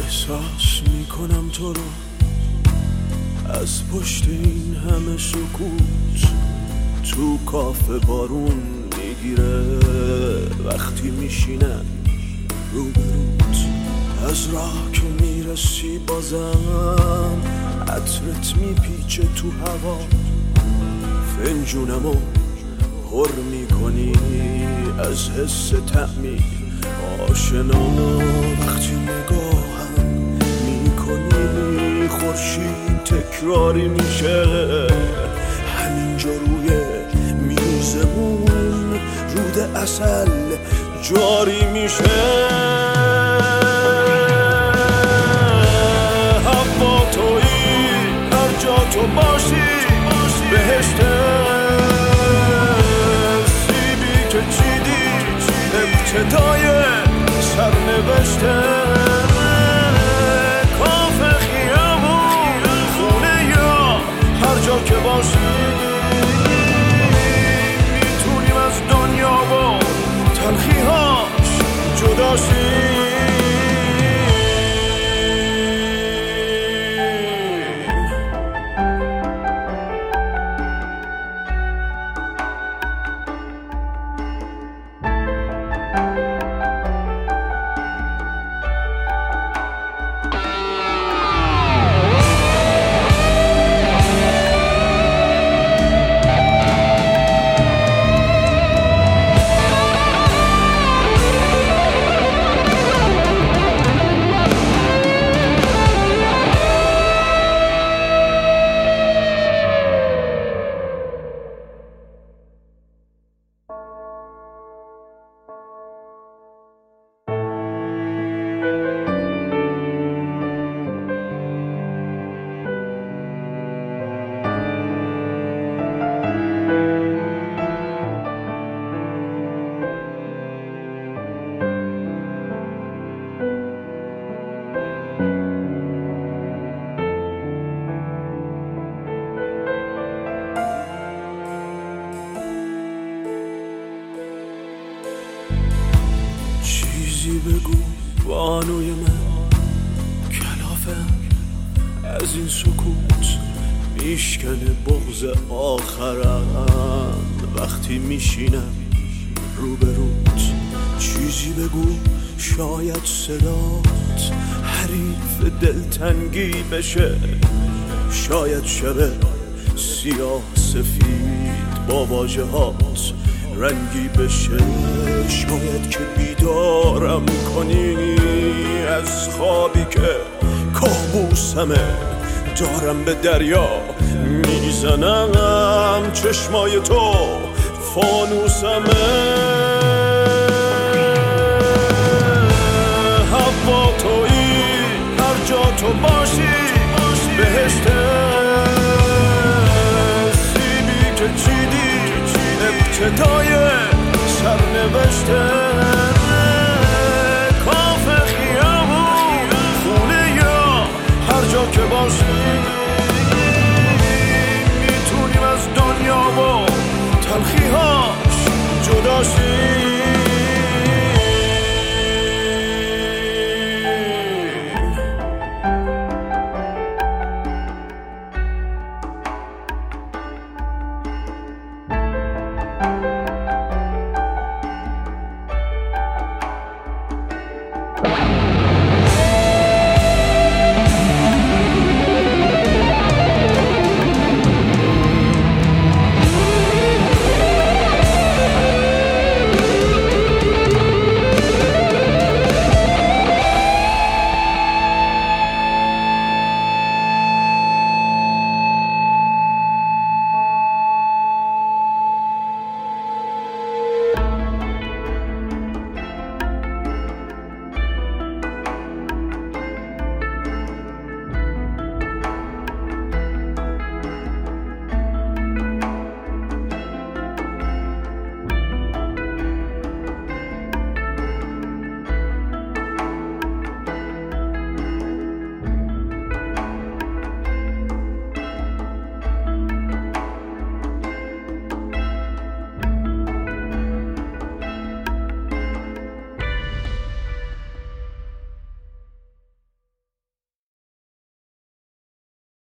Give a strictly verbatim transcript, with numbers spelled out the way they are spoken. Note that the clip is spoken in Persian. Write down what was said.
احساس میکنم تو رو از پشت این همه سکوت، تو کافه بارون میگیره وقتی میشینم روبروت. از راه که میرسی بازم عطرت میپیچه تو هوا، فنجونمو پر میکنی از حس طعمی آشنا. وقتی نگاهم میکنی خورشید تکراری میشه همینجا روی میزمون، رود عسل جاری میشه. هوا تویی هر جا تو باشی بهشت، سیبی که چیدی ابتدای سرنوشته. کافه خیابون خونه یا هر جا که باشی میتونیم از دنیا و تلخی‌هاش جدا شیم. چیزی بگو بانوی من، کلافم از این سکوت میشکنه بغض آخرم وقتی میشینم روبروت. چیزی بگو شاید صدات حریف دلتنگی بشه، شاید شب سیاه سفید با واژه هات رنگی بشه. شاید که بیدارم کنی از خوابی که کابوسمه، دارم به دریا میزنم چشمای تو فانوسمه. هوا تویی هر جا تو باشی بهشت، سیبی که چیدی ابتدای سرنوشته.